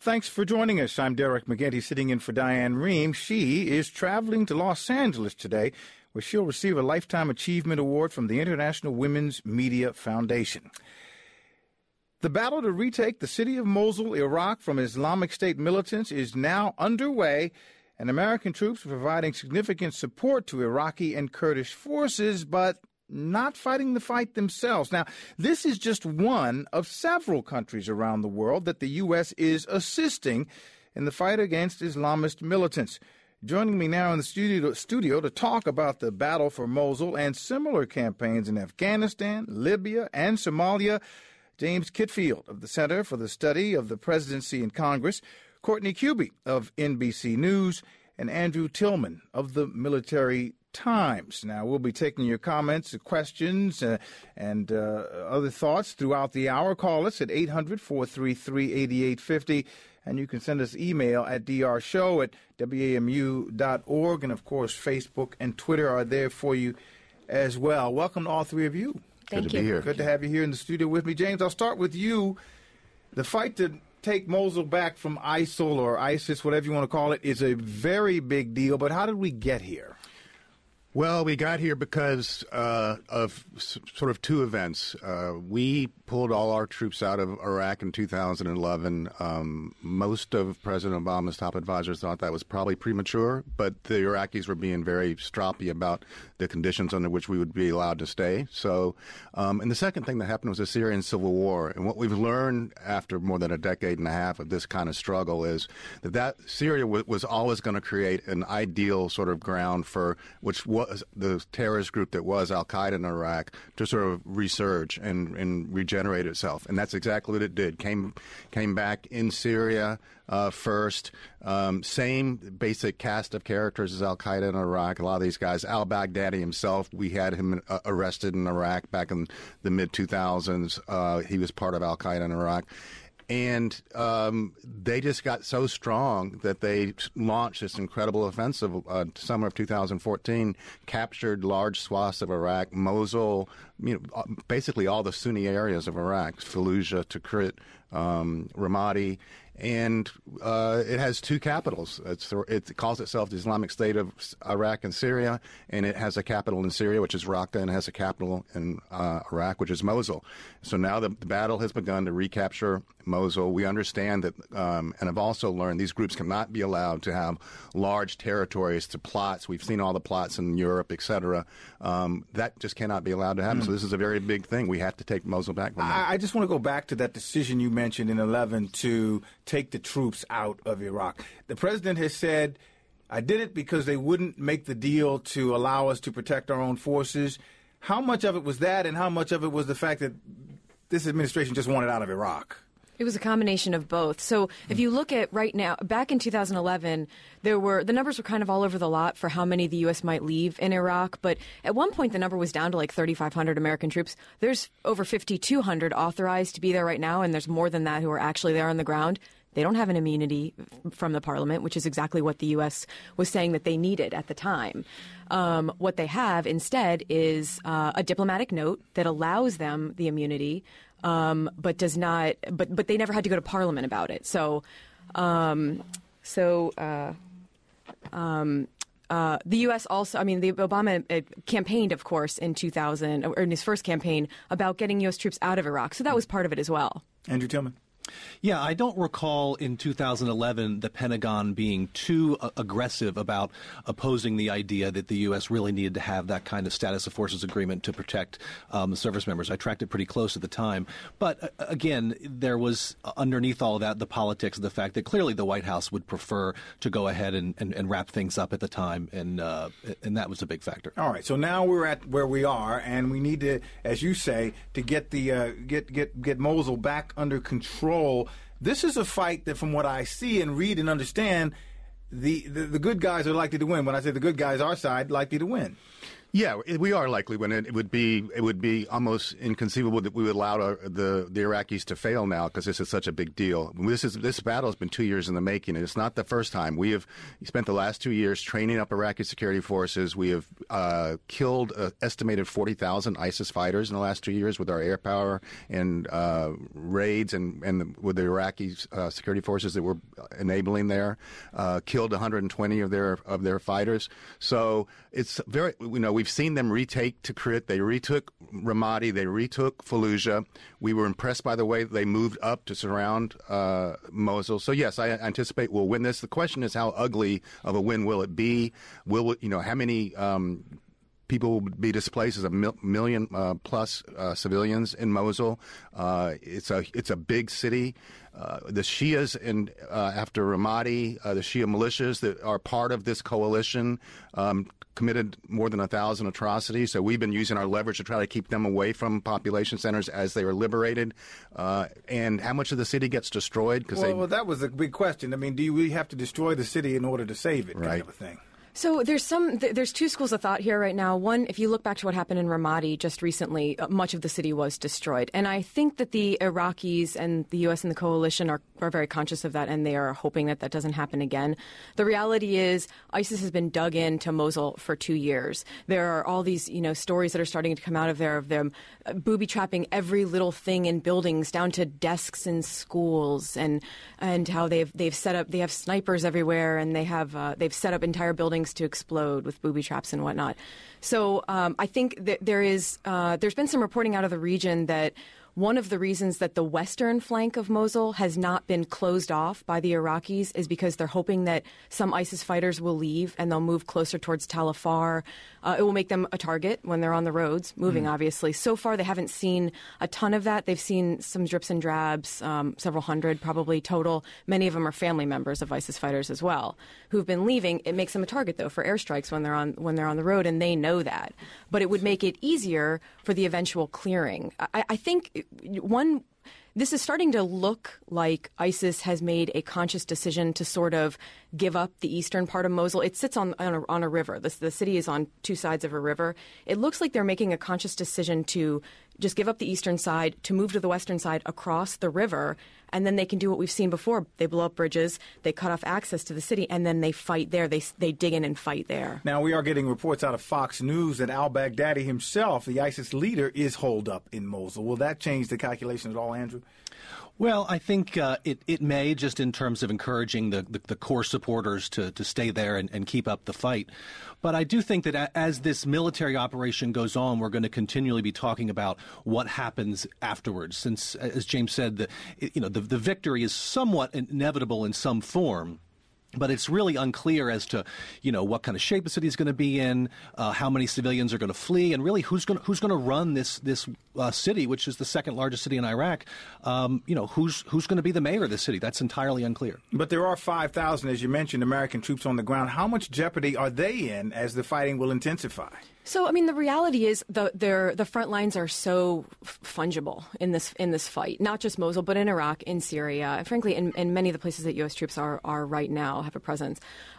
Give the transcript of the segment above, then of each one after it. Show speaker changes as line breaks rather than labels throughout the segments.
Thanks for joining us. I'm Derek McGinty, sitting in for Diane Rehm. She is traveling to Los Angeles today, where she'll receive a Lifetime Achievement Award from the International Women's Media Foundation. The battle to retake the city of Mosul, Iraq, from Islamic State militants is now underway, and American troops are providing significant support to Iraqi and Kurdish forces, but not fighting the fight themselves. Now, this is just one of several countries around the world that the U.S. is assisting in the fight against Islamist militants. Joining me now in the studio to talk about the battle for Mosul and similar campaigns in Afghanistan, Libya, and Somalia, James Kitfield of the Center for the Study of the Presidency and Congress, Courtney Kube of NBC News, and Andrew Tillman of the Military Times. Now, we'll be taking your comments, questions, and other thoughts throughout the hour. Call us at 800-433-8850, and you can send us email at drshow@wamu.org. And, of course, Facebook and Twitter are there for you as well. Welcome to all three of you.
Thank you.
Good to be here. Good to have you here in the studio with me. James, I'll start with you. The fight to take Mosul back from ISIL or ISIS, whatever you want to call it, is a very big deal. But how did we get here?
Well, we got here because of sort of two events. We pulled all our troops out of Iraq in 2011. Most of President Obama's top advisors thought that was probably premature, but the Iraqis were being very stroppy about the conditions under which we would be allowed to stay. So, and the second thing that happened was the Syrian civil war. And what we've learned after more than a decade and a half of this kind of struggle is that Syria was always going to create an ideal sort of ground for which was the terrorist group that was Al-Qaeda in Iraq to sort of resurge and regenerate itself. And that's exactly what it did. Came back in Syria first. Same basic cast of characters as Al-Qaeda in Iraq. A lot of these guys, al-Baghdadi himself, we had him arrested in Iraq back in the mid-2000s. He was part of Al-Qaeda in Iraq. And they just got so strong that they launched this incredible offensive summer of 2014, captured large swaths of Iraq, Mosul, basically all the Sunni areas of Iraq, Fallujah, Tikrit, Ramadi. And it has two capitals. It calls itself the Islamic State of Iraq and Syria, and it has a capital in Syria, which is Raqqa, and it has a capital in Iraq, which is Mosul. So now the battle has begun to recapture Mosul. We understand that, and I've also learned these groups cannot be allowed to have large territories to plots. We've seen all the plots in Europe, et cetera. That just cannot be allowed to happen. So this is a very big thing. We have to take Mosul back from them.
I just want to go back to that decision you mentioned in 11 to take the troops out of Iraq. The president has said, I did it because they wouldn't make the deal to allow us to protect our own forces. How much of it was that, and how much of it was the fact that this administration just wanted out of Iraq?
It was a combination of both. So if you look at right now, back in 2011, the numbers were kind of all over the lot for how many the U.S. might leave in Iraq. But at one point, the number was down to like 3,500 American troops. There's over 5,200 authorized to be there right now, and there's more than that who are actually there on the ground. They don't have an immunity from the parliament, which is exactly what the U.S. was saying that they needed at the time. What they have instead is a diplomatic note that allows them the immunity, but does not. But they never had to go to Parliament about it. So, the U.S. also, the Obama campaigned, of course, in 2000 or in his first campaign about getting U.S. troops out of Iraq. So that was part of it as well.
Andrew Tillman.
Yeah, I don't recall in 2011 the Pentagon being too aggressive about opposing the idea that the U.S. really needed to have that kind of status of forces agreement to protect the service members. I tracked it pretty close at the time. But again, there was underneath all of that the politics of the fact that clearly the White House would prefer to go ahead and wrap things up at the time, and that was a big factor.
All right, so now we're at where we are, and we need to, as you say, to get the get Mosul back under control. This is a fight that, from what I see and read and understand, the good guys are likely to win. When I say the good guys, our side, likely to win.
Yeah, we are likely. When it would be almost inconceivable that we would allow the Iraqis to fail now, because this is such a big deal. This battle has been 2 years in the making, and it's not the first time. We have spent the last 2 years training up Iraqi security forces. We have killed estimated 40,000 ISIS fighters in the last 2 years with our air power and raids, and with the Iraqi security forces that we're enabling there. Killed 120 of their fighters. So it's very, we've seen them retake Tikrit. They retook Ramadi. They retook Fallujah. We were impressed by the way they moved up to surround Mosul. So yes, I anticipate we'll win this. The question is, how ugly of a win will it be? How many people will be displaced? As a million plus civilians in Mosul. It's a big city. The Shias after Ramadi, the Shia militias that are part of this coalition, committed more than 1,000 atrocities. So we've been using our leverage to try to keep them away from population centers as they were liberated. And how much of the city gets destroyed?
Well, that was a big question. I mean, do we have to destroy the city in order to save it, kind of a thing?
So there's two schools of thought here right now. One, if you look back to what happened in Ramadi just recently, much of the city was destroyed. And I think that the Iraqis and the U.S. and the coalition are very conscious of that, and they are hoping that that doesn't happen again. The reality is ISIS has been dug into Mosul for 2 years. There are all these, stories that are starting to come out of there of them booby-trapping every little thing in buildings down to desks in schools, and how they have snipers everywhere, and they've set up entire buildings to explode with booby traps and whatnot. So I think that there's been some reporting out of the region that one of the reasons that the western flank of Mosul has not been closed off by the Iraqis is because they're hoping that some ISIS fighters will leave and they'll move closer towards Tal Afar. It will make them a target when they're on the roads, moving, obviously. So far, they haven't seen a ton of that. They've seen some drips and drabs, several hundred probably total. Many of them are family members of ISIS fighters as well who've been leaving. It makes them a target, though, for airstrikes when they're on the road, and they know that. But it would make it easier for the eventual clearing. I think this is starting to look like ISIS has made a conscious decision to sort of give up the eastern part of Mosul. It sits on a river. The city is on two sides of a river. It looks like they're making a conscious decision to just give up the eastern side, to move to the western side across the river, and then they can do what we've seen before. They blow up bridges, they cut off access to the city, and then they fight there. They dig in and fight there.
Now, we are getting reports out of Fox News that al-Baghdadi himself, the ISIS leader, is holed up in Mosul. Will that change the calculation at all, Andrew?
Well, I think it may, just in terms of encouraging the core supporters to stay there and keep up the fight. But I do think that as this military operation goes on, we're going to continually be talking about what happens afterwards. Since, as James said, the victory is somewhat inevitable in some form. But it's really unclear as to, what kind of shape the city is going to be in, how many civilians are going to flee, and really who's going to run this city, which is the second largest city in Iraq. Who's going to be the mayor of this city? That's entirely unclear.
But there are 5,000, as you mentioned, American troops on the ground. How much jeopardy are they in as the fighting will intensify?
So, I mean, the reality is the front lines are so fungible in this fight, not just Mosul, but in Iraq, in Syria, and frankly, in many of the places that U.S. troops are right now, have a presence.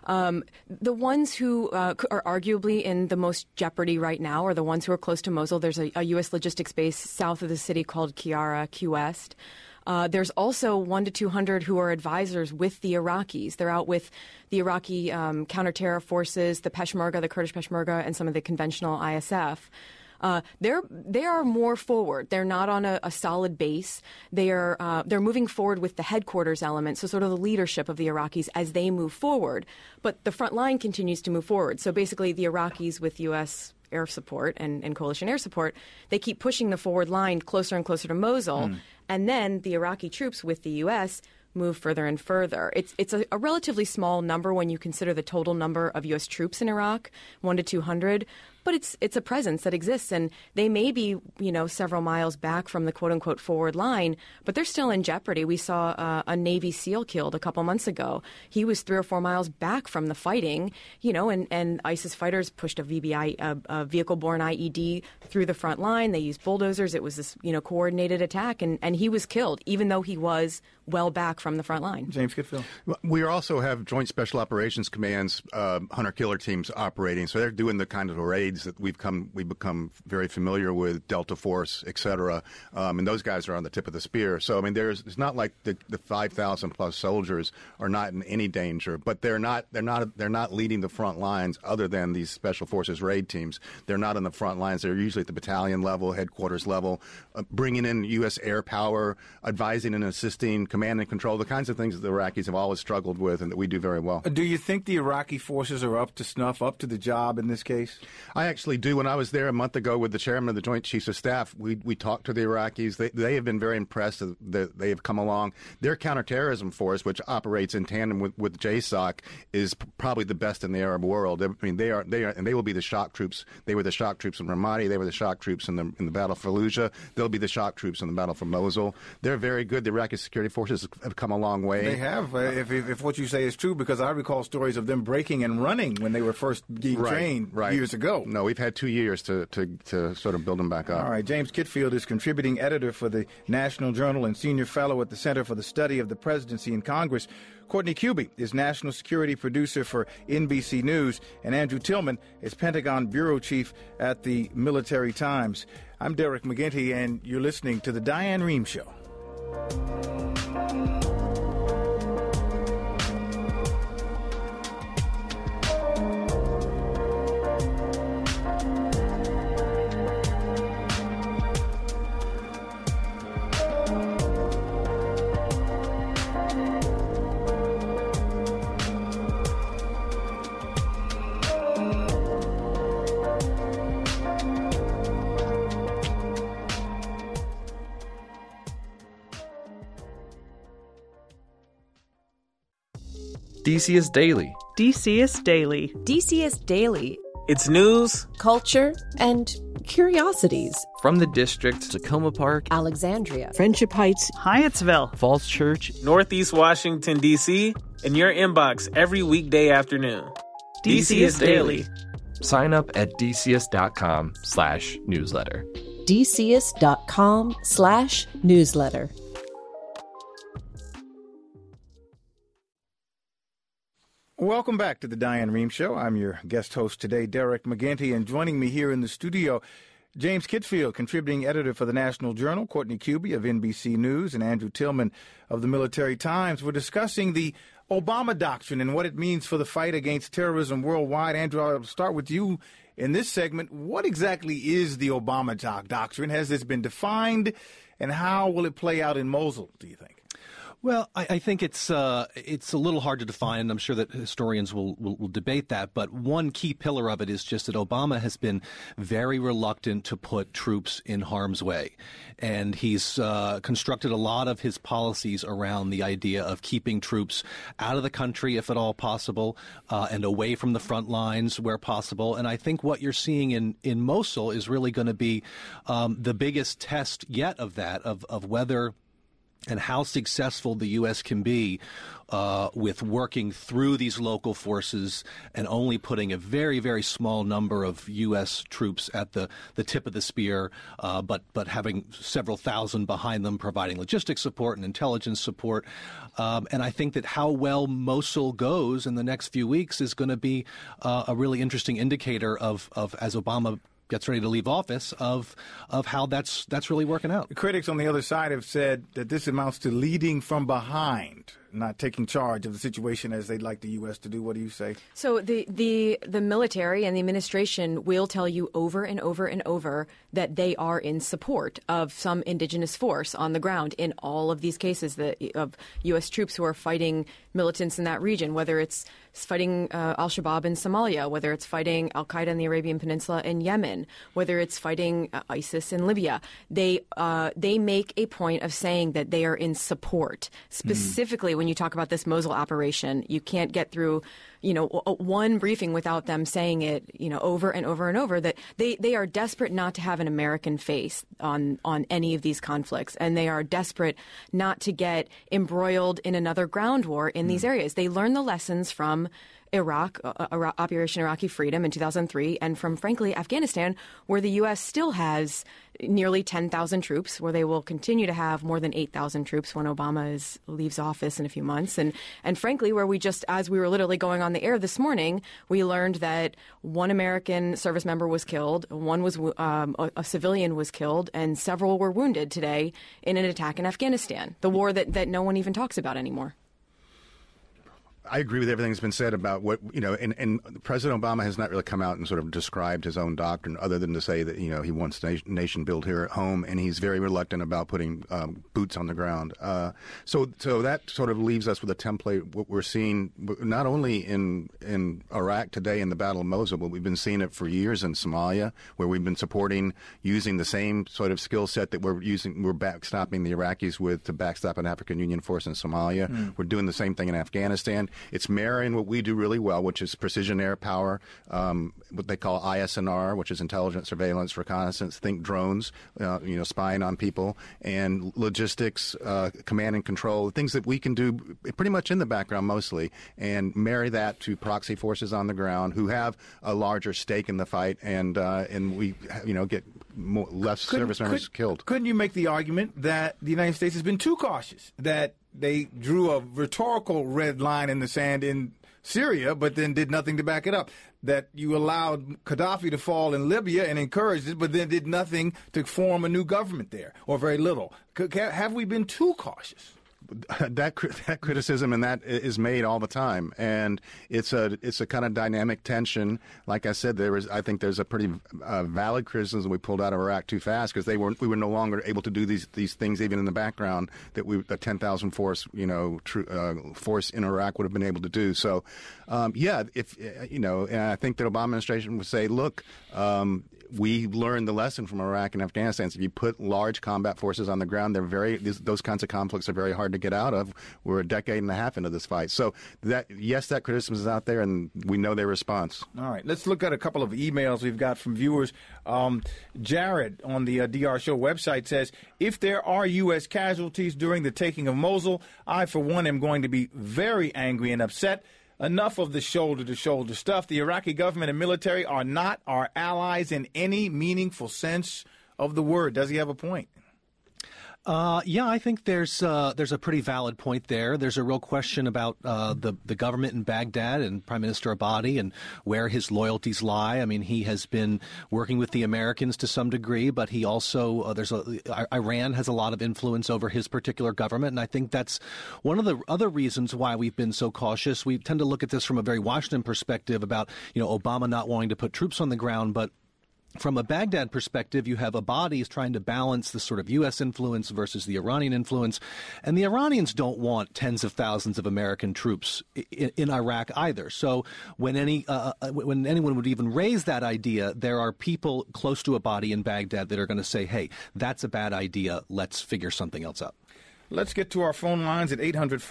The ones who are arguably in the most jeopardy right now are the ones who are close to Mosul. There's a U.S. logistics base south of the city called Kiara, Q-West. There's also 100 to 200 who are advisors with the Iraqis. They're out with the Iraqi counter-terror forces, the Peshmerga, the Kurdish Peshmerga, and some of the conventional ISF. They are more forward. They're not on a solid base. They're moving forward with the headquarters element, so sort of the leadership of the Iraqis as they move forward. But the front line continues to move forward. So basically, the Iraqis with U.S. air support and coalition air support, they keep pushing the forward line closer and closer to Mosul. And then the Iraqi troops with the U.S. move further and further. It's a relatively small number when you consider the total number of U.S. troops in Iraq, 100 to 200. But it's a presence that exists, and they may be, several miles back from the quote-unquote forward line, but they're still in jeopardy. We saw a Navy SEAL killed a couple months ago. He was 3 or 4 miles back from the fighting, and ISIS fighters pushed a VBI, a vehicle-borne IED through the front line. They used bulldozers. It was this, coordinated attack, and he was killed, even though he was well back from the front line.
James Kitfield.
We also have Joint Special Operations Command's hunter-killer teams operating, so they're doing the kind of raids brigades that we've become very familiar with, Delta Force, et cetera, and those guys are on the tip of the spear. So, I mean, it's not like the 5,000 plus soldiers are not in any danger, but they're not leading the front lines other than these Special Forces raid teams. They're not on the front lines. They're usually at the battalion level, headquarters level, bringing in U.S. air power, advising and assisting, command and control, the kinds of things that the Iraqis have always struggled with and that we do very well.
Do you think the Iraqi forces are up to snuff, up to the job in this case?
I actually do. When I was there a month ago with the chairman of the Joint Chiefs of Staff, we talked to the Iraqis. They have been very impressed that they have come along. Their counterterrorism force, which operates in tandem with JSOC, is probably the best in the Arab world. I mean, they are, and they will be the shock troops. They were the shock troops in Ramadi. They were the shock troops in the battle for Fallujah. They'll be the shock troops in the battle for Mosul. They're very good. The Iraqi security forces have come a long way.
They have, if what you say is true, because I recall stories of them breaking and running when they were first being trained years ago.
No, we've had 2 years to sort of build them back up.
All right. James Kitfield is contributing editor for the National Journal and senior fellow at the Center for the Study of the Presidency and Congress. Courtney Kube is national security producer for NBC News, and Andrew Tillman is Pentagon bureau chief at the Military Times. I'm Derek McGinty, and you're listening to The Diane Rehm Show.
DCS Daily.
DCS Daily.
DCS Daily.
It's news,
culture, and curiosities.
From the district, Tacoma Park,
Alexandria,
Friendship Heights, Hyattsville,
Falls Church,
Northeast Washington, D.C., in your inbox every weekday afternoon.
DCS Daily.
Sign up at dcs.com/newsletter.
dcs.com/newsletter.
Welcome back to the Diane Rehm Show. I'm your guest host today, Derek McGinty, and joining me here in the studio, James Kitfield, contributing editor for the National Journal, Courtney Kube of NBC News, and Andrew Tillman of the Military Times. We're discussing the Obama Doctrine and what it means for the fight against terrorism worldwide. Andrew, I'll start with you in this segment. What exactly is the Obama Doctrine? Has this been defined, and how will it play out in Mosul, do you think?
Well, I think it's a little hard to define, and I'm sure that historians will debate that. But one key pillar of it is just that Obama has been very reluctant to put troops in harm's way. And he's constructed a lot of his policies around the idea of keeping troops out of the country, if at all possible, and away from the front lines where possible. And I think what you're seeing in Mosul is really going to be the biggest test yet of that, of whether and how successful the U.S. can be with working through these local forces and only putting a very, very small number of U.S. troops at the tip of the spear, but having several thousand behind them providing logistics support and intelligence support. And I think that how well Mosul goes in the next few weeks is going to be a really interesting indicator of as Obama gets ready to leave office, of how that's really working out.
Critics on the other side have said that this amounts to leading from behind, not taking charge of the situation as they'd like the U.S. to do. What do you say?
So the military and the administration will tell you over and over and over that they are in support of some indigenous force on the ground in all of these cases of U.S. troops who are fighting militants in that region, whether it's fighting al-Shabaab in Somalia, whether it's fighting al-Qaeda in the Arabian Peninsula in Yemen, whether it's fighting ISIS in Libya. They make a point of saying that they are in support. Specifically, when you talk about this Mosul operation, you can't get through, one briefing without them saying it, over and over and over, that they are desperate not to have an American face on any of these conflicts, and they are desperate not to get embroiled in another ground war in these areas. They learn the lessons from Iraq, Operation Iraqi Freedom in 2003, and from, frankly, Afghanistan, where the U.S. still has nearly 10,000 troops, where they will continue to have more than 8,000 troops when Obama leaves office in a few months. And frankly, where we just, as we were literally going on the air this morning, we learned that one American service member was killed, one was a civilian was killed, and several were wounded today in an attack in Afghanistan, the war that no one even talks about anymore.
I agree with everything that's been said about what, and President Obama has not really come out and sort of described his own doctrine other than to say that, he wants nation build here at home, and he's very reluctant about putting boots on the ground. So that sort of leaves us with a template, what we're seeing not only in Iraq today in the Battle of Mosul, but we've been seeing it for years in Somalia, where we've been supporting using the same sort of skill set that we're backstopping the Iraqis with to backstop an African Union force in Somalia. We're doing the same thing in Afghanistan. It's mirroring what we do really well, which is precision air power, what they call ISNR, which is intelligence, surveillance, reconnaissance, think drones, spying on people, and logistics, command and control, things that we can do pretty much in the background mostly, and marry that to proxy forces on the ground who have a larger stake in the fight, and we get less service members killed.
Couldn't you make the argument that the United States has been too cautious, that they drew a rhetorical red line in the sand in Syria, but then did nothing to back it up? That you allowed Gaddafi to fall in Libya and encouraged it, but then did nothing to form a new government there, or very little. Have we been too cautious?
That criticism and that is made all the time, and it's a kind of dynamic tension. Like I said, I think there's a pretty valid criticism we pulled out of Iraq too fast because we were no longer able to do these things even in the background that the 10,000 force force in Iraq would have been able to do. So and I think the Obama administration would say, look. We learned the lesson from Iraq and Afghanistan. So if you put large combat forces on the ground, those kinds of conflicts are very hard to get out of. We're a decade and a half into this fight. So that criticism is out there, and we know their response.
All right, let's look at a couple of emails we've got from viewers. Jared on the DR Show website says, if there are U.S. casualties during the taking of Mosul, I, for one, am going to be very angry and upset. Enough of the shoulder-to-shoulder stuff. The Iraqi government and military are not our allies in any meaningful sense of the word. Does he have a point?
Yeah, I think there's a pretty valid point there. There's a real question about the government in Baghdad and Prime Minister Abadi and where his loyalties lie. I mean, he has been working with the Americans to some degree, but he also Iran has a lot of influence over his particular government, and I think that's one of the other reasons why we've been so cautious. We tend to look at this from a very Washington perspective about Obama not wanting to put troops on the ground, but from a Baghdad perspective, you have Abadi is trying to balance the sort of U.S. influence versus the Iranian influence. And the Iranians don't want tens of thousands of American troops in Iraq either. So when anyone would even raise that idea, there are people close to Abadi in Baghdad that are going to say, hey, that's a bad idea. Let's figure something else out.
Let's get to our phone lines at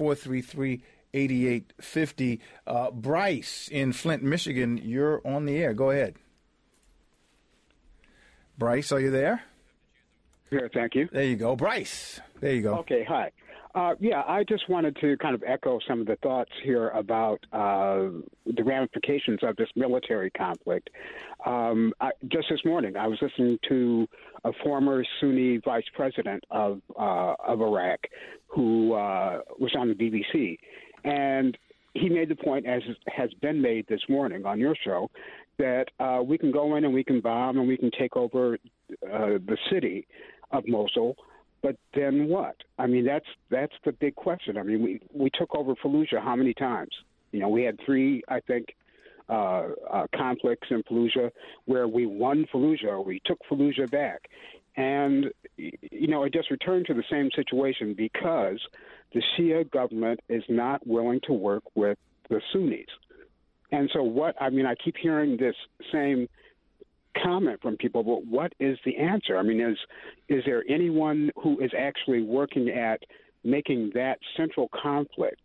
800-433-8850. Bryce in Flint, Michigan, you're on the air. Go ahead. Bryce, are you there?
Here, thank you.
There you go. Bryce, there you go.
Okay, hi. I just wanted to kind of echo some of the thoughts here about the ramifications of this military conflict. Just this morning, I was listening to a former Sunni vice president of Iraq who was on the BBC, and he made the point, as has been made this morning on your show, that we can go in and we can bomb and we can take over the city of Mosul, but then what? I mean, that's the big question. I mean, we took over Fallujah how many times? We had 3, I think, conflicts in Fallujah where we won Fallujah or we took Fallujah back. And, it just returned to the same situation because the Shia government is not willing to work with the Sunnis. And so I keep hearing this same comment from people, but what is the answer? I mean, is there anyone who is actually working at making that central conflict,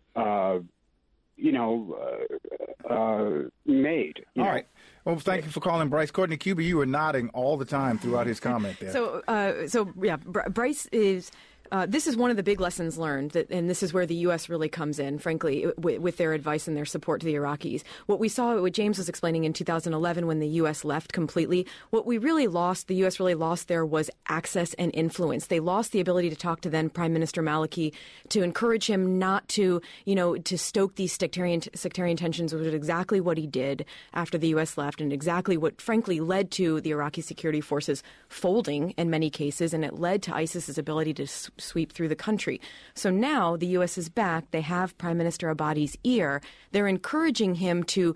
made?
All right. Well, thank you for calling, Bryce. Courtney Cuba, you were nodding all the time throughout his comment there.
Bryce is this is one of the big lessons learned, and this is where the U.S. really comes in, frankly, with their advice and their support to the Iraqis. What we saw, what James was explaining in 2011 when the U.S. left completely, what we really lost, the U.S. really lost there was access and influence. They lost the ability to talk to then Prime Minister Maliki, to encourage him not to, to stoke these sectarian tensions, which is exactly what he did after the U.S. left, and exactly what, frankly, led to the Iraqi security forces folding in many cases, and it led to ISIS's ability to sweep through the country. So now the U.S. is back. They have Prime Minister Abadi's ear. They're encouraging him to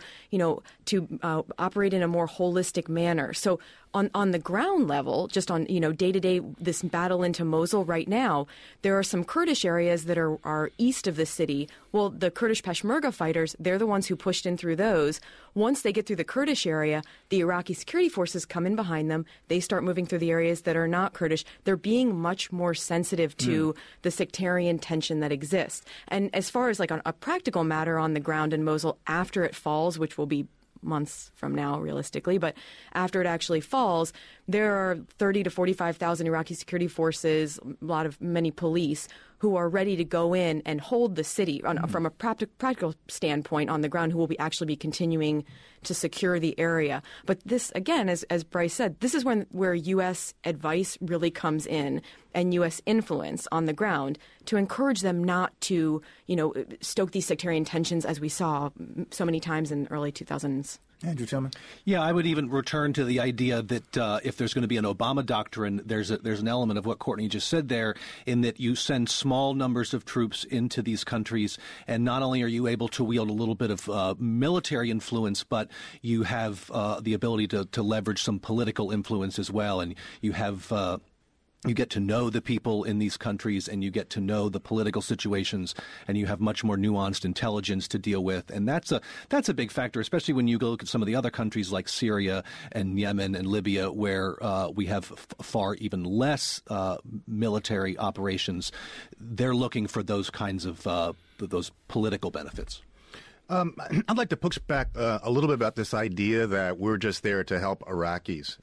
operate in a more holistic manner. So on the ground level, just on, day-to-day, this battle into Mosul right now, there are some Kurdish areas that are east of the city. Well, the Kurdish Peshmerga fighters, they're the ones who pushed in through those. Once they get through the Kurdish area, the Iraqi security forces come in behind them. They start moving through the areas that are not Kurdish. They're being much more sensitive to the sectarian tension that exists. And as far as on a practical matter on the ground in Mosul after it falls, which will be months from now, realistically, but after it actually falls, there are 30 to 45,000 Iraqi security forces, many police, who are ready to go in and hold the city from a practical standpoint on the ground, who will actually be continuing to secure the area. But this, again, as Bryce said, this is where U.S. advice really comes in, and U.S. influence on the ground to encourage them not to, stoke these sectarian tensions as we saw so many times in the early 2000s.
Andrew Tillman?
Yeah, I would even return to the idea that if there's going to be an Obama doctrine, there's an element of what Courtney just said there, in that you send small numbers of troops into these countries, and not only are you able to wield a little bit of military influence, but you have the ability to leverage some political influence as well, and you have you get to know the people in these countries, and you get to know the political situations, and you have much more nuanced intelligence to deal with. And that's a big factor, especially when you go look at some of the other countries like Syria and Yemen and Libya, where we have far even less military operations. They're looking for those kinds of those political benefits.
I'd like to push back a little bit about this idea that we're just there to help Iraqis.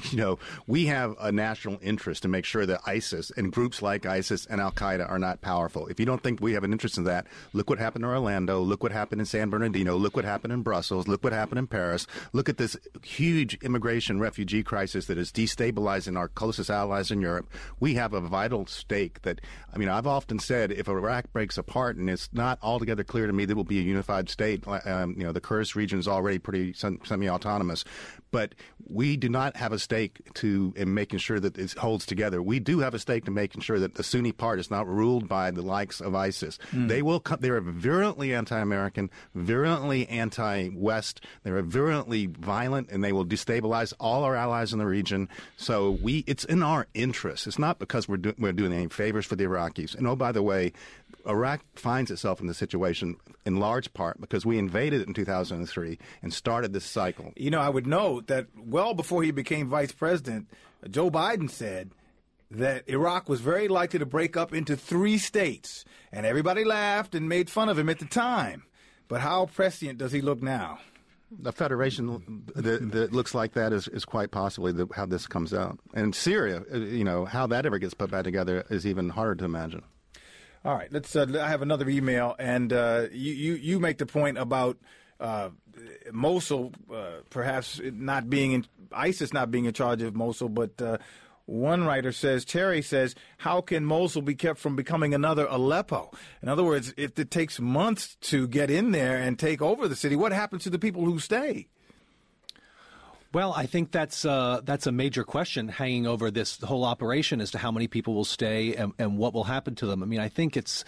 We have a national interest to make sure that ISIS and groups like ISIS and Al-Qaeda are not powerful. If you don't think we have an interest in that, look what happened in Orlando, look what happened in San Bernardino, look what happened in Brussels, look what happened in Paris. Look at this huge immigration refugee crisis that is destabilizing our closest allies in Europe. We have a vital stake that, I've often said if Iraq breaks apart, and it's not altogether clear to me that it will be a unified state. The Kurdish region is already pretty semi-autonomous, but we do not have a stake in making sure that it holds together. We do have a stake in making sure that the Sunni part is not ruled by the likes of ISIS. They will come. They are virulently anti-American, virulently anti-West. They are virulently violent, and they will destabilize all our allies in the region. So it's in our interest. It's not because we're doing any favors for the Iraqis. And by the way, Iraq finds itself in this situation in large part because we invaded it in 2003 and started this cycle.
I would note that well before he became vice president, Joe Biden said that Iraq was very likely to break up into 3 states, and everybody laughed and made fun of him at the time. But how prescient does he look now?
A federation that looks like that is quite possibly how this comes out. And Syria, how that ever gets put back together is even harder to imagine.
All right, let's. I have another email, and you make the point about Mosul, perhaps not being ISIS not being in charge of Mosul, but one writer says, Terry says, how can Mosul be kept from becoming another Aleppo? In other words, if it takes months to get in there and take over the city, what happens to the people who stay?
Well, I think that's a major question hanging over this whole operation as to how many people will stay and what will happen to them. I think it's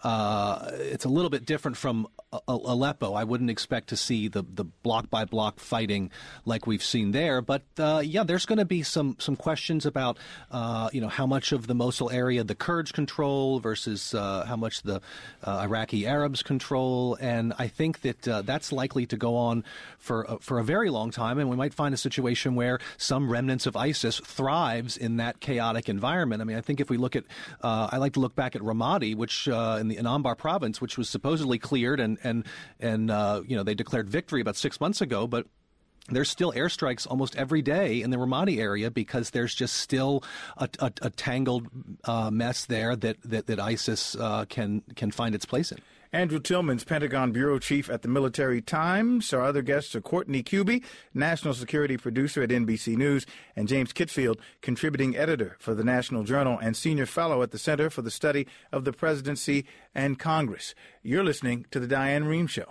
a little bit different from Aleppo. I wouldn't expect to see the block by block fighting like we've seen there. But there's going to be some questions about how much of the Mosul area the Kurds control versus how much the Iraqi Arabs control. And I think that that's likely to go on for a very long time. And we might find a situation where some remnants of ISIS thrives in that chaotic environment. I think if we look at, I like to look back at Ramadi, which in Anbar province, which was supposedly cleared and they declared victory about 6 months ago, but there's still airstrikes almost every day in the Ramadi area because there's just still a tangled mess there that ISIS can find its place in.
Andrew Tillman's Pentagon Bureau Chief at the Military Times. Our other guests are Courtney Kube, National Security Producer at NBC News, and James Kitfield, Contributing Editor for the National Journal and Senior Fellow at the Center for the Study of the Presidency and Congress. You're listening to The Diane Rehm Show.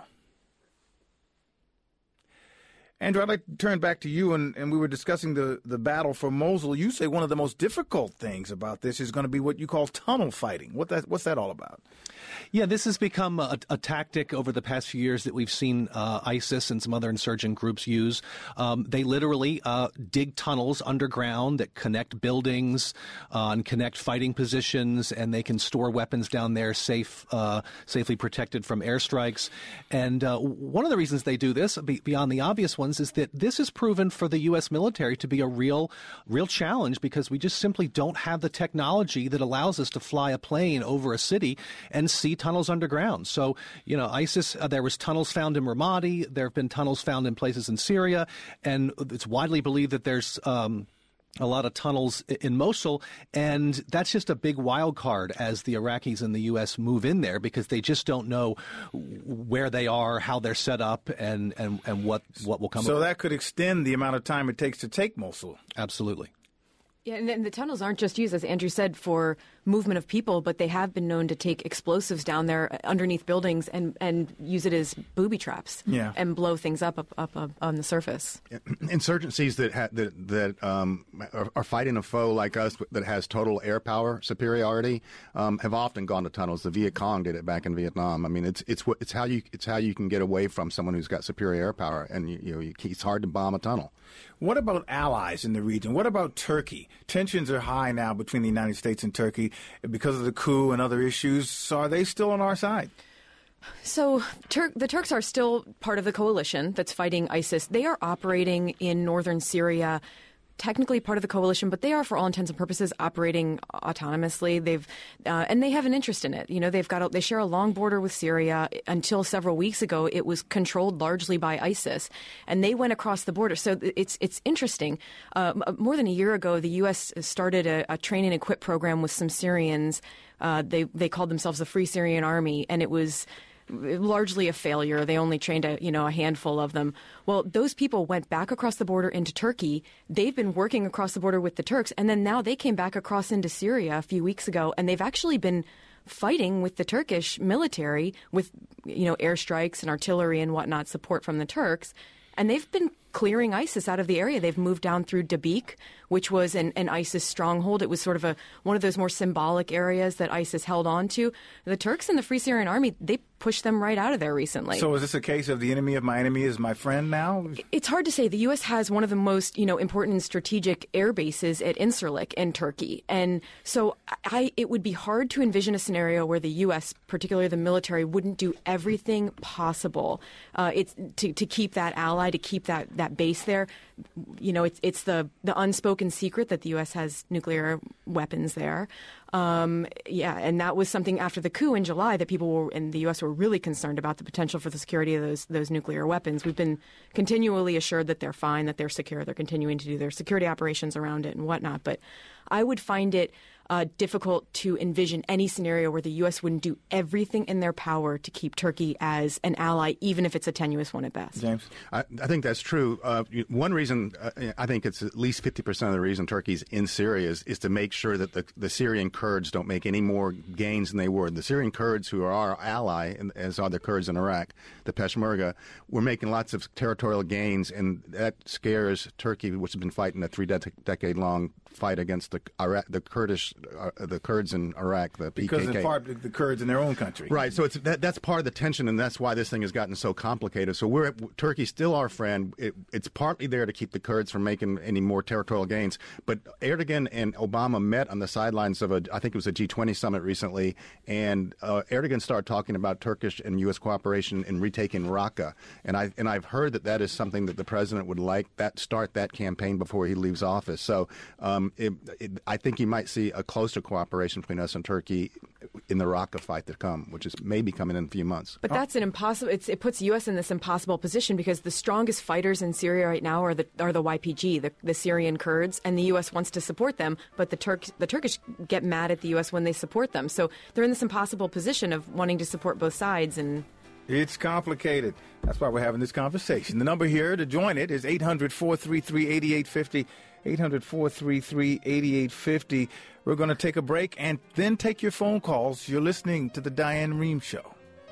Andrew, I'd like to turn back to you, and we were discussing the battle for Mosul. You say one of the most difficult things about this is going to be what you call tunnel fighting. What's that all about?
Yeah, this has become a tactic over the past few years that we've seen ISIS and some other insurgent groups use. They literally dig tunnels underground that connect buildings and connect fighting positions, and they can store weapons down there safely protected from airstrikes. And one of the reasons they do this, beyond the obvious ones, is that this is proven for the U.S. military to be a real challenge because we just simply don't have the technology that allows us to fly a plane over a city and see tunnels underground. So, ISIS, there was tunnels found in Ramadi. There have been tunnels found in places in Syria. And it's widely believed that there's a lot of tunnels in Mosul, and that's just a big wild card as the Iraqis and the U.S. move in there because they just don't know where they are, how they're set up, and what will come.
So that could extend the amount of time it takes to take Mosul.
Absolutely.
Yeah, and the tunnels aren't just used, as Andrew said, for movement of people, but they have been known to take explosives down there underneath buildings and use it as booby traps and blow things up on the surface.
Insurgencies that are fighting a foe like us that has total air power superiority have often gone to tunnels. The Viet Cong did it back in Vietnam. I mean, it's how you can get away from someone who's got superior air power, and it's hard to bomb a tunnel.
What about allies in the region? What about Turkey? Tensions are high now between the United States and Turkey because of the coup and other issues. So are they still on our side?
So the Turks are still part of the coalition that's fighting ISIS. They are operating in northern Syria, technically part of the coalition, but they are, for all intents and purposes, operating autonomously. And they have an interest in it. They share a long border with Syria. Until several weeks ago, it was controlled largely by ISIS, and they went across the border. So it's interesting. More than a year ago, the U.S. started a train and equip program with some Syrians. They called themselves the Free Syrian Army, and it was largely a failure. They only trained a handful of them. Well, those people went back across the border into Turkey. They've been working across the border with the Turks, and then now they came back across into Syria a few weeks ago, and they've actually been fighting with the Turkish military with airstrikes and artillery and whatnot, support from the Turks. And they've been clearing ISIS out of the area. They've moved down through Dabiq, which was an ISIS stronghold. It was sort of one of those more symbolic areas that ISIS held on to. The Turks and the Free Syrian Army, they pushed them right out of there recently.
So is this a case of the enemy of my enemy is my friend now?
It's hard to say. The U.S. has one of the most, important strategic air bases at Incirlik in Turkey. And so it would be hard to envision a scenario where the U.S., particularly the military, wouldn't do everything possible to keep that ally, to keep that base there. It's the unspoken secret that the U.S. has nuclear weapons there. And that was something after the coup in July that people in the U.S. were really concerned about, the potential for the security of those nuclear weapons. We've been continually assured that they're fine, that they're secure. They're continuing to do their security operations around it and whatnot. But I would find it difficult to envision any scenario where the U.S. wouldn't do everything in their power to keep Turkey as an ally, even if it's a tenuous one at best.
James?
I think that's true. One reason, I think it's at least 50% of the reason Turkey's in Syria is to make sure that the Syrian Kurds don't make any more gains than they were. The Syrian Kurds, who are our ally, as are the Kurds in Iraq, the Peshmerga, were making lots of territorial gains, and that scares Turkey, which has been fighting a three-decade-long fight against the Kurds in Iraq, the PKK.
Because in part the Kurds in their own country.
Right. So that's part of the tension, and that's why this thing has gotten so complicated. So Turkey's still our friend. It's partly there to keep the Kurds from making any more territorial gains. But Erdogan and Obama met on the sidelines of I think it was a G20 summit recently, and Erdogan started talking about Turkish and U.S. cooperation in retaking Raqqa. And I've heard that is something that the president would like start that campaign before he leaves office. So I think you might see a closer cooperation between us and Turkey in the Raqqa fight to come, which is maybe coming in a few months.
But that's an impossible. It puts the U.S. in this impossible position because the strongest fighters in Syria right now are the YPG, the Syrian Kurds, and the U.S. wants to support them. But the Turkish get mad at the U.S. when they support them. So they're in this impossible position of wanting to support both sides. And
it's complicated. That's why we're having this conversation. The number here to join it is 800-433-8850. 800-433-8850. We're going to take a break and then take your phone calls. You're listening to The Diane Rehm Show.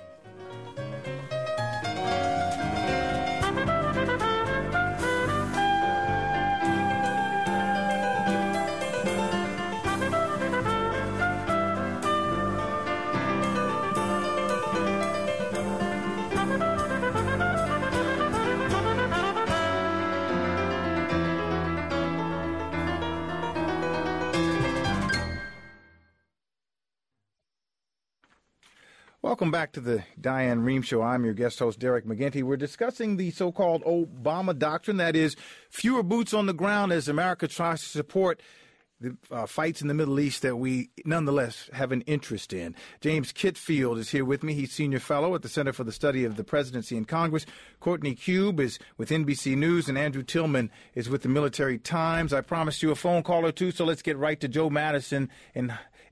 Welcome back to the Diane Rehm Show. I'm your guest host, Derek McGinty. We're discussing the so-called Obama doctrine, that is, fewer boots on the ground as America tries to support the fights in the Middle East that we nonetheless have an interest in. James Kitfield is here with me. He's senior fellow at the Center for the Study of the Presidency and Congress. Courtney Cube is with NBC News, and Andrew Tillman is with the Military Times. I promised you a phone call or two, so let's get right to Joe in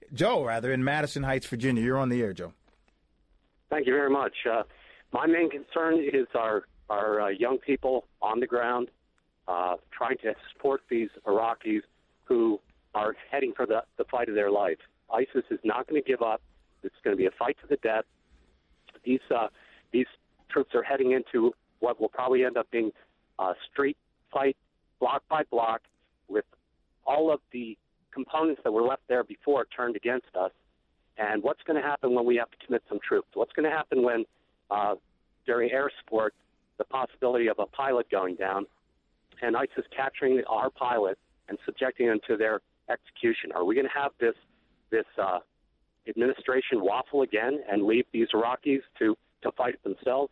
Madison Heights, Virginia. You're on the air, Joe.
Thank you very much. My main concern is our young people on the ground trying to support these Iraqis who are heading for the fight of their life. ISIS is not going to give up. It's going to be a fight to the death. These troops are heading into what will probably end up being a street fight, block by block, with all of the components that were left there before turned against us. And what's going to happen when we have to commit some troops? What's going to happen when, during air support, the possibility of a pilot going down and ISIS capturing our pilot and subjecting them to their execution? Are we going to have this administration waffle again and leave these Iraqis to fight it themselves?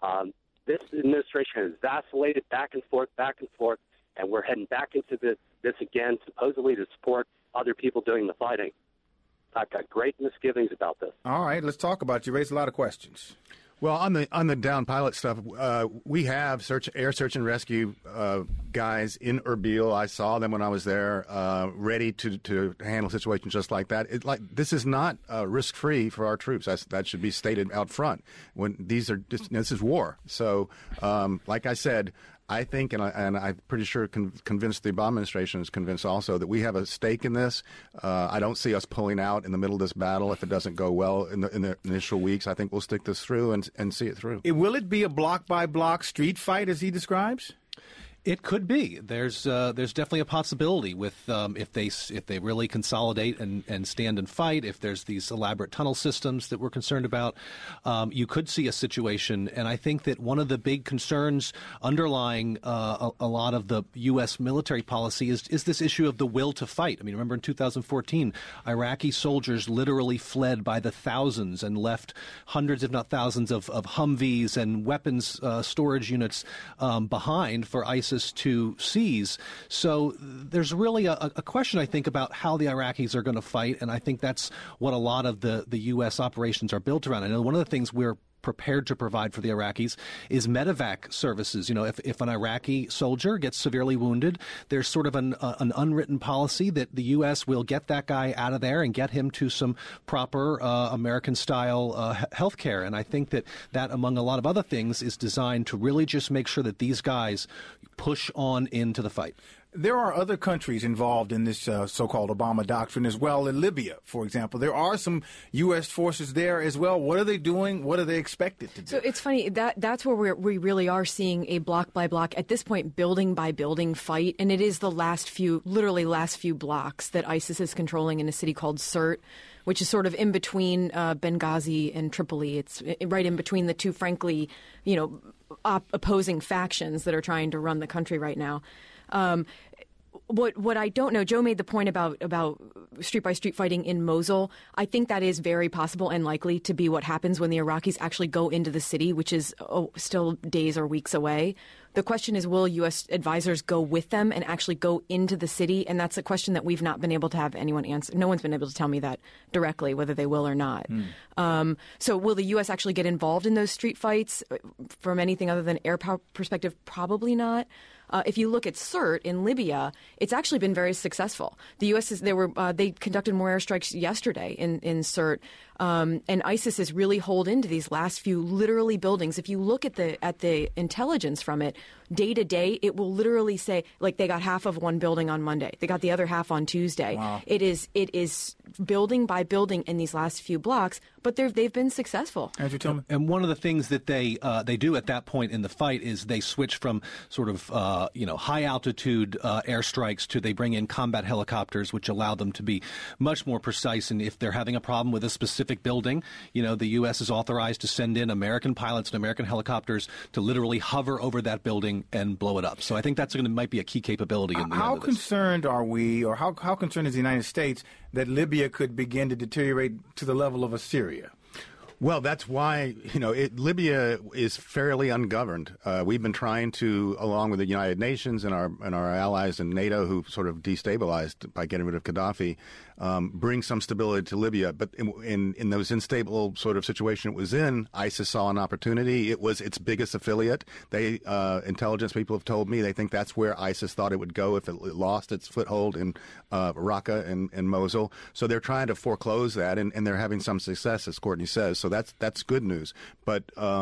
This administration has vacillated back and forth, and we're heading back into this again, supposedly to support other people doing the fighting. I've got great misgivings about this.
All right, let's talk about it. You raised a lot of questions.
Well, on the down pilot stuff, we have air search and rescue guys in Erbil. I saw them when I was there, ready to handle situations just like that. This is not risk free for our troops. That should be stated out front. When this is war. So, like I said, I think, and I'm pretty sure convinced the Obama administration is convinced also, that we have a stake in this. I don't see us pulling out in the middle of this battle if it doesn't go well in the initial weeks. I think we'll stick this through and see it through.
Will it be a block-by-block street fight, as he describes?
It could be. There's definitely a possibility with if they really consolidate and stand and fight. If there's these elaborate tunnel systems that we're concerned about, you could see a situation. And I think that one of the big concerns underlying a lot of the U.S. military policy is this issue of the will to fight. I mean, remember in 2014, Iraqi soldiers literally fled by the thousands and left hundreds, if not thousands, of Humvees and weapons storage units behind for ISIS to seize. So there's really a question, I think, about how the Iraqis are going to fight, and I think that's what a lot of the U.S. operations are built around. I know one of the things we're prepared to provide for the Iraqis is medevac services. You know, if an Iraqi soldier gets severely wounded, there's sort of an unwritten policy that the U.S. will get that guy out of there and get him to some proper American-style health care. And I think that, among a lot of other things, is designed to really just make sure that these guys push on into the fight.
There are other countries involved in this so-called Obama doctrine as well. In Libya, for example, there are some U.S. forces there as well. What are they doing? What are they expected to do? So
it's funny, that's where we really are seeing a block-by-block, at this point, building-by-building fight. And it is the last few blocks that ISIS is controlling in a city called Sirte, which is sort of in between Benghazi and Tripoli. It's right in between the two, frankly, opposing factions that are trying to run the country right now. What I don't know, Joe made the point about street-by-street fighting in Mosul. I think that is very possible and likely to be what happens when the Iraqis actually go into the city, which is still days or weeks away. The question is, will U.S. advisors go with them and actually go into the city? And that's a question that we've not been able to have anyone answer. No one's been able to tell me that directly, whether they will or not. So will the U.S. actually get involved in those street fights from anything other than air power perspective? Probably not. If you look at Sirte in Libya, it's actually been very successful. The U.S. they conducted more airstrikes yesterday in Sirte, and ISIS is really holed into these last few literally buildings. If you look at the intelligence from it, day to day, it will literally say like they got half of one building on Monday, they got the other half on Tuesday.
Wow.
It is building by building in these last few blocks, but they've been successful.
Andrew Tillman.
And one of the things that they do at that point in the fight is they switch from sort of high altitude airstrikes to they bring in combat helicopters, which allow them to be much more precise. And if they're having a problem with a specific building, the U.S. is authorized to send in American pilots and American helicopters to literally hover over that building and blow it up. So I think that's might be a key capability. In the
how
end of this.
concerned are we, or how concerned is the United States that Libya could begin to deteriorate to the level of a Syria?
Well, that's why, Libya is fairly ungoverned. We've been trying to, along with the United Nations and our allies in NATO, who sort of destabilized by getting rid of Gaddafi, bring some stability to Libya. But in those unstable sort of situation it was in, ISIS saw an opportunity. It was its biggest affiliate. Intelligence people have told me they think that's where ISIS thought it would go if it lost its foothold in Raqqa and Mosul. So they're trying to foreclose that, and they're having some success, as Courtney says. So that's good news. But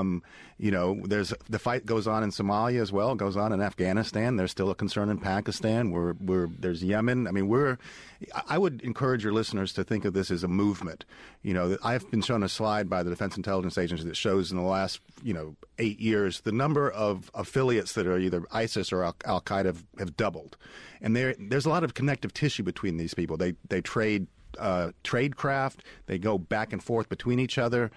there's the fight goes on in Somalia as well. It goes on in Afghanistan. There's still a concern in Pakistan. There's Yemen. I mean, I would encourage your listeners to think of this as a movement. I've been shown a slide by the Defense Intelligence Agency that shows in the last 8 years the number of affiliates that are either ISIS or Al Qaeda have doubled, and there's a lot of connective tissue between these people. They trade tradecraft. They go back and forth between each other.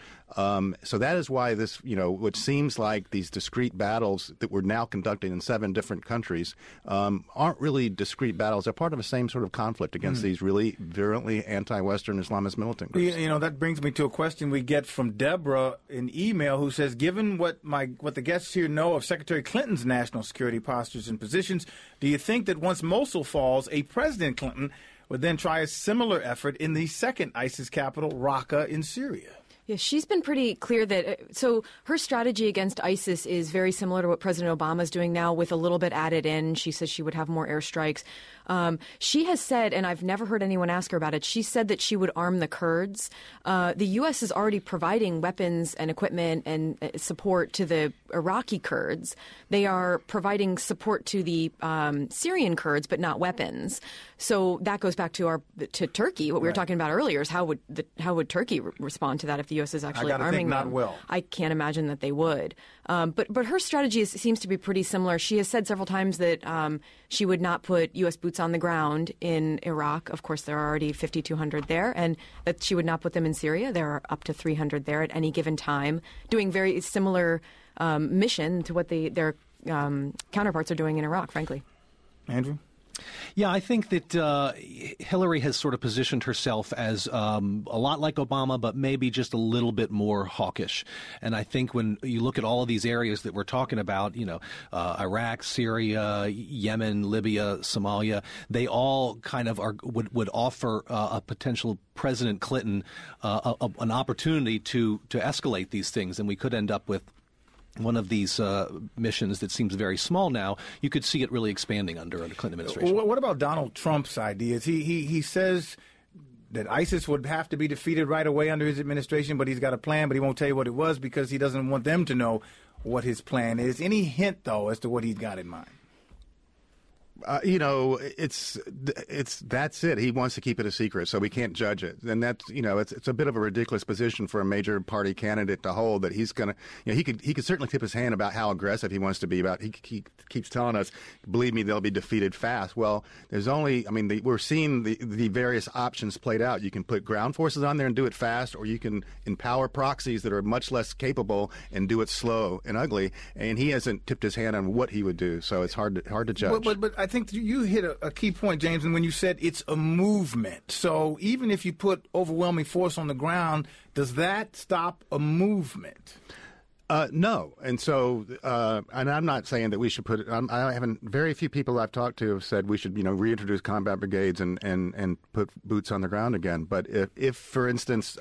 So that is why this, which seems like these discrete battles that we're now conducting in 7 different countries aren't really discrete battles. They're part of the same sort of conflict against these really virulently anti-Western Islamist militant groups.
That brings me to a question we get from Deborah in email, who says, given what the guests here know of Secretary Clinton's national security postures and positions, do you think that once Mosul falls, a President Clinton would then try a similar effort in the second ISIS capital, Raqqa, in Syria?
Yeah, she's been pretty clear that so her strategy against ISIS is very similar to what President Obama is doing now, with a little bit added in. She says she would have more airstrikes. She has said, and I've never heard anyone ask her about it, she said that she would arm the Kurds. The U.S. is already providing weapons and equipment and support to the Iraqi Kurds. They are providing support to the Syrian Kurds, but not weapons. So that goes back to Turkey. What we were talking about earlier is how would Turkey respond to that if the U.S. is actually arming them?
Not well.
I can't imagine that they would. But her strategy seems to be pretty similar. She has said several times that she would not put U.S. boots on the ground in Iraq. Of course, there are already 5,200 there, and that she would not put them in Syria. There are up to 300 there at any given time, doing very similar mission to what their counterparts are doing in Iraq, frankly.
Andrew?
Yeah, I think that Hillary has sort of positioned herself as a lot like Obama, but maybe just a little bit more hawkish. And I think when you look at all of these areas that we're talking about, Iraq, Syria, Yemen, Libya, Somalia, they all kind of would offer a potential President Clinton an opportunity to escalate these things, and we could end up with one of these missions that seems very small now. You could see it really expanding under the Clinton administration.
What about Donald Trump's ideas? He says that ISIS would have to be defeated right away under his administration, but he's got a plan, but he won't tell you what it was because he doesn't want them to know what his plan is. Any hint, though, as to what he's got in mind?
That's it. He wants to keep it a secret, so we can't judge it. And that's, it's a bit of a ridiculous position for a major party candidate to hold, that he's going to, he could certainly tip his hand about how aggressive he wants to be about. He keeps telling us, believe me, they'll be defeated fast. Well, we're seeing the various options played out. You can put ground forces on there and do it fast, or you can empower proxies that are much less capable and do it slow and ugly. And he hasn't tipped his hand on what he would do, so it's hard to judge.
But I think you hit a key point, James, and when you said it's a movement. So even if you put overwhelming force on the ground, does that stop a movement?
No, and so, and I'm not saying that we should put it. I haven't. Very few people I've talked to have said we should, reintroduce combat brigades and put boots on the ground again. But if for instance,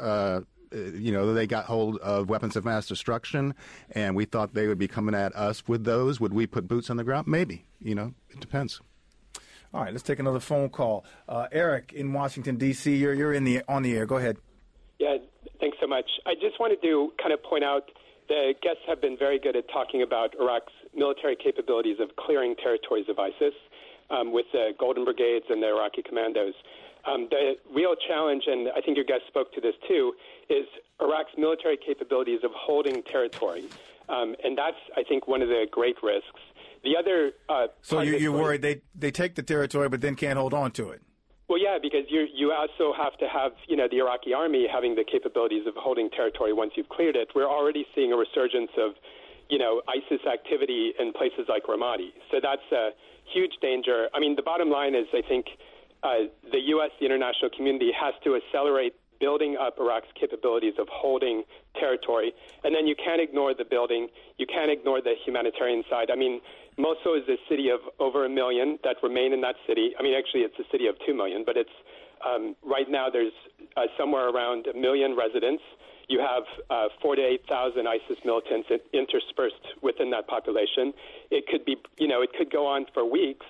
they got hold of weapons of mass destruction, and we thought they would be coming at us with those, would we put boots on the ground? Maybe. It depends.
All right, let's take another phone call. Eric in Washington D.C. You're on the air. Go ahead.
Yeah, thanks so much. I just wanted to kind of point out. The guests have been very good at talking about Iraq's military capabilities of clearing territories of ISIS with the Golden Brigades and the Iraqi commandos. The real challenge, and I think your guest spoke to this too, is Iraq's military capabilities of holding territory. And that's, I think, one of the great risks. The other
So you're worried they take the territory but then can't hold on to it?
Well, yeah, because you also have to have, the Iraqi army having the capabilities of holding territory once you've cleared it. We're already seeing a resurgence of, ISIS activity in places like Ramadi. So that's a huge danger. I mean, the bottom line is I think the U.S., the international community, has to accelerate building up Iraq's capabilities of holding territory. And then you can't ignore the building. You can't ignore the humanitarian side. I mean, Mosul is a city of over 1 million that remain in that city. I mean, actually, it's a city of 2 million, but it's right now there's somewhere around 1 million residents. You have 4,000 to 8,000 ISIS militants interspersed within that population. It could be, it could go on for weeks,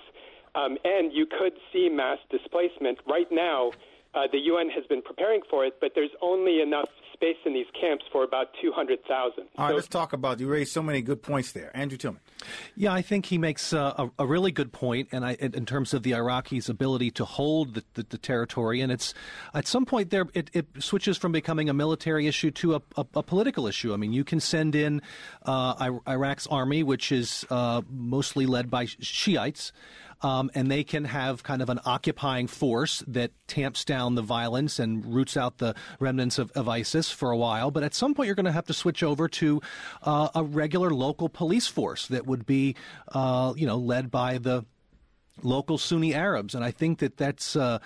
and you could see mass displacement. Right now, the UN has been preparing for it, but there's only enough space in these camps for about 200,000.
All right, let's talk about, you raised so many good points there. Andrew Tillman.
Yeah, I think he makes a really good point, and in terms of the Iraqis' ability to hold the territory, and it's at some point there it switches from becoming a military issue to a political issue. I mean, you can send in Iraq's army, which is mostly led by Shiites. And they can have kind of an occupying force that tamps down the violence and roots out the remnants of ISIS for a while. But at some point, you're going to have to switch over to a regular local police force that would be, led by the local Sunni Arabs. And I think that's that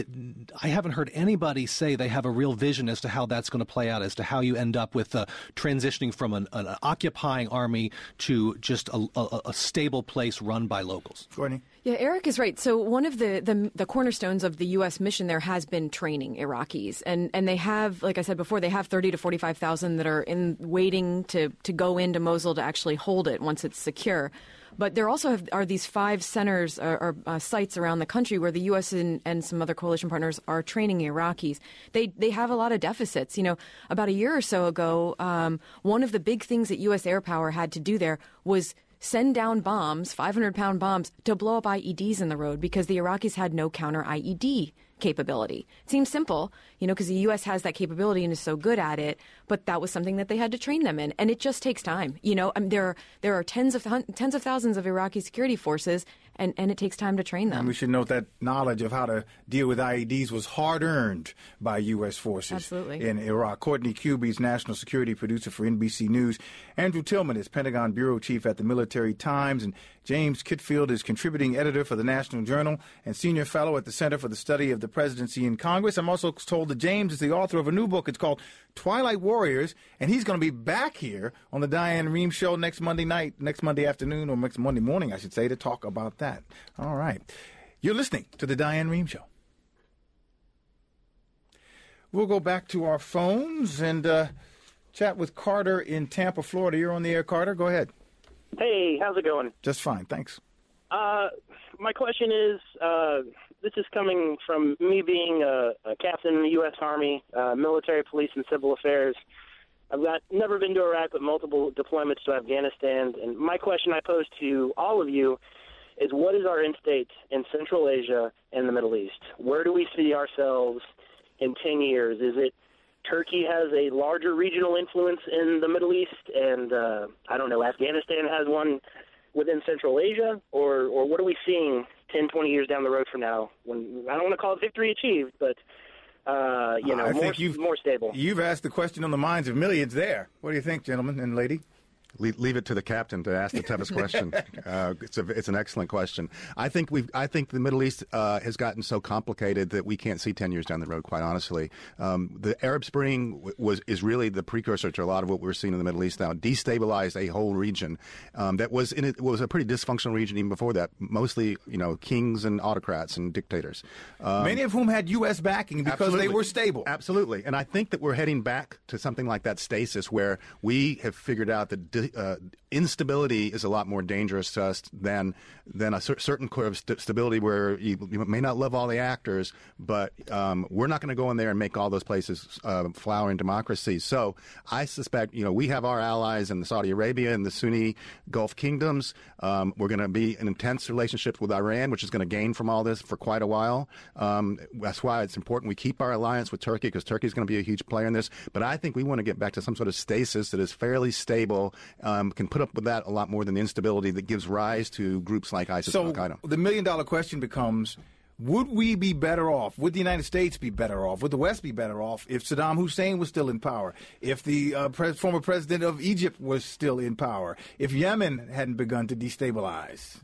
I haven't heard anybody say they have a real vision as to how that's going to play out, as to how you end up with transitioning from an occupying army to just a stable place run by locals.
Courtney?
Yeah, Eric is right. So one of the cornerstones of the U.S. mission there has been training Iraqis. And they have, like I said before, they have 30 to 45,000 that are waiting to go into Mosul to actually hold it once it's secure. But there also are these 5 centers or sites around the country where the U.S. and some other coalition partners are training Iraqis. They have a lot of deficits. About a year or so ago, one of the big things that U.S. air power had to do there was send down bombs, 500-pound bombs, to blow up IEDs in the road because the Iraqis had no counter-IED capability. It seems simple, because the U.S. has that capability and is so good at it, but that was something that they had to train them in, and it just takes time. There are tens of thousands of Iraqi security forces, and it takes time to train them.
And we should note that knowledge of how to deal with IEDs was hard-earned by U.S. forces in Iraq. Courtney Kuby's national security producer for NBC News. Andrew Tillman is Pentagon bureau chief at the Military Times, and James Kitfield is contributing editor for the National Journal and senior fellow at the Center for the Study of the Presidency in Congress. I'm also told that James is the author of a new book. It's called Twilight Warriors, and he's going to be back here on the Diane Rehm Show next Monday afternoon, or next Monday morning, I should say, to talk about that. All right. You're listening to the Diane Rehm Show. We'll go back to our phones and chat with Carter in Tampa, Florida. You're on the air, Carter. Go ahead.
Hey, how's it going?
Just fine, thanks.
My question is, this is coming from me being a captain in the U.S. Army, military, police, and civil affairs. I've never been to Iraq, but multiple deployments to Afghanistan. And my question I pose to all of you is, what is our end state in Central Asia and the Middle East? Where do we see ourselves in 10 years? Is it Turkey has a larger regional influence in the Middle East, and I don't know, Afghanistan has one within Central Asia, or what are we seeing 10, 20 years down the road from now? When I don't want to call it victory achieved, but more stable.
You've asked the question on the minds of millions there. What do you think, gentlemen and lady?
Leave it to the captain to ask the toughest question. It's an excellent question. I think the Middle East has gotten so complicated that we can't see 10 years down the road. Quite honestly, the Arab Spring is really the precursor to a lot of what we're seeing in the Middle East now. Destabilized a whole region that was a pretty dysfunctional region even before that. Mostly, kings and autocrats and dictators.
Many of whom had U.S. backing because they were stable.
Absolutely, and I think that we're heading back to something like that stasis where we have figured out that instability is a lot more dangerous to us than a certain kind of stability where you may not love all the actors, but we're not going to go in there and make all those places flowering democracies. So I suspect, we have our allies in Saudi Arabia and the Sunni Gulf kingdoms. We're going to be in intense relationships with Iran, which is going to gain from all this for quite a while. That's why it's important we keep our alliance with Turkey, because Turkey is going to be a huge player in this. But I think we want to get back to some sort of stasis that is fairly stable, can put up with that a lot more than the instability that gives rise to groups like ISIS and Al-Qaeda.
So the million-dollar question becomes, would we be better off? Would the United States be better off? Would the West be better off if Saddam Hussein was still in power? If the former president of Egypt was still in power? If Yemen hadn't begun to destabilize?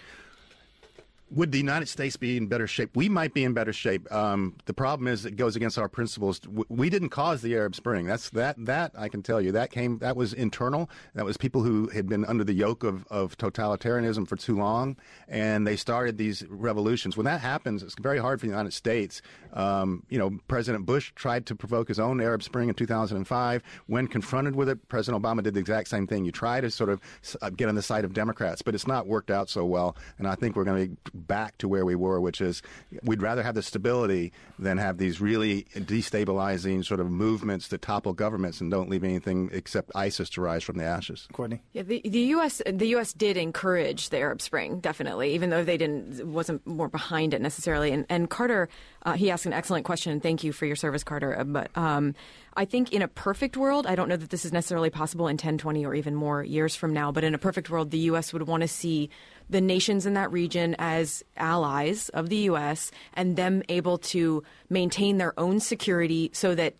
Would the United States be in better shape? We might be in better shape. The problem is it goes against our principles. We didn't cause the Arab Spring. That I can tell you. That was internal. That was people who had been under the yoke of totalitarianism for too long, and they started these revolutions. When that happens, it's very hard for the United States. President Bush tried to provoke his own Arab Spring in 2005. When confronted with it, President Obama did the exact same thing. You try to sort of get on the side of Democrats, but it's not worked out so well, and I think we're going to be back to where we were, which is we'd rather have the stability than have these really destabilizing sort of movements that topple governments and don't leave anything except ISIS to rise from the ashes.
Courtney?
Yeah, the U.S. did encourage the Arab Spring, definitely, even though they wasn't more behind it necessarily. And Carter, he asked an excellent question, and thank you for your service, Carter. But I think in a perfect world, I don't know that this is necessarily possible in 10, 20, or even more years from now, but in a perfect world, the U.S. would want to see the nations in that region as allies of the U.S. and them able to maintain their own security so that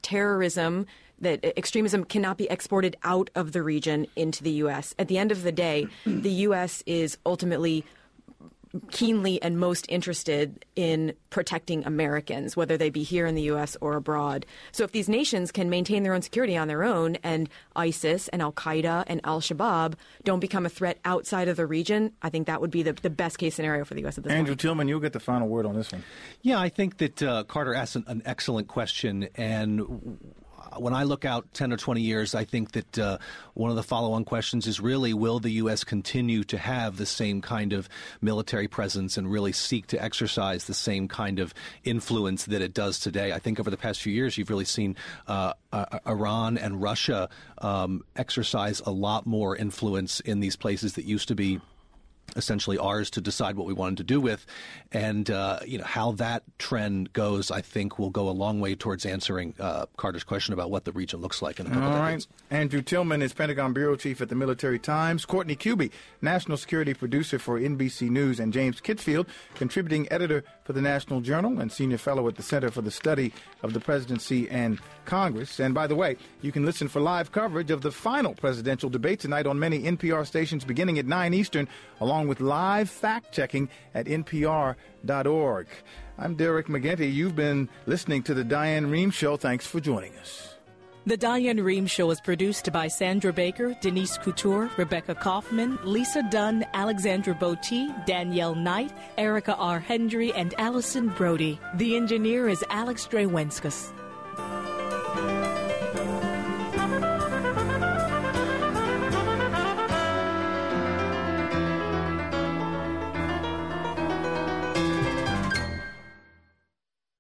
that extremism cannot be exported out of the region into the U.S. At the end of the day, the U.S. is ultimately keenly and most interested in protecting Americans, whether they be here in the U.S. or abroad. So if these nations can maintain their own security on their own and ISIS and Al-Qaeda and Al-Shabaab don't become a threat outside of the region, I think that would be the best case scenario for the U.S. at this point.
Andrew Tillman, you'll get the final word on this one.
Yeah, I think that Carter asked an excellent question, and when I look out 10 or 20 years, I think that one of the follow-on questions is really, will the U.S. continue to have the same kind of military presence and really seek to exercise the same kind of influence that it does today? I think over the past few years, you've really seen Iran and Russia exercise a lot more influence in these places that used to be essentially ours to decide what we wanted to do with. And, how that trend goes, I think, will go a long way towards answering Carter's question about what the region looks like in a couple decades.
Right. Andrew Tillman is Pentagon Bureau Chief at the Military Times. Courtney Kube, National Security Producer for NBC News. And James Kitfield, Contributing Editor for the National Journal and Senior Fellow at the Center for the Study of the Presidency and Congress. And by the way, you can listen for live coverage of the final presidential debate tonight on many NPR stations beginning at 9 Eastern, along with live fact-checking at NPR.org. I'm Derek McGinty. You've been listening to The Diane Rehm Show. Thanks for joining us.
The Diane Rehm Show is produced by Sandra Baker, Denise Couture, Rebecca Kaufman, Lisa Dunn, Alexandra Botti, Danielle Knight, Erica R. Hendry, and Allison Brody. The engineer is Alex Drewenskus.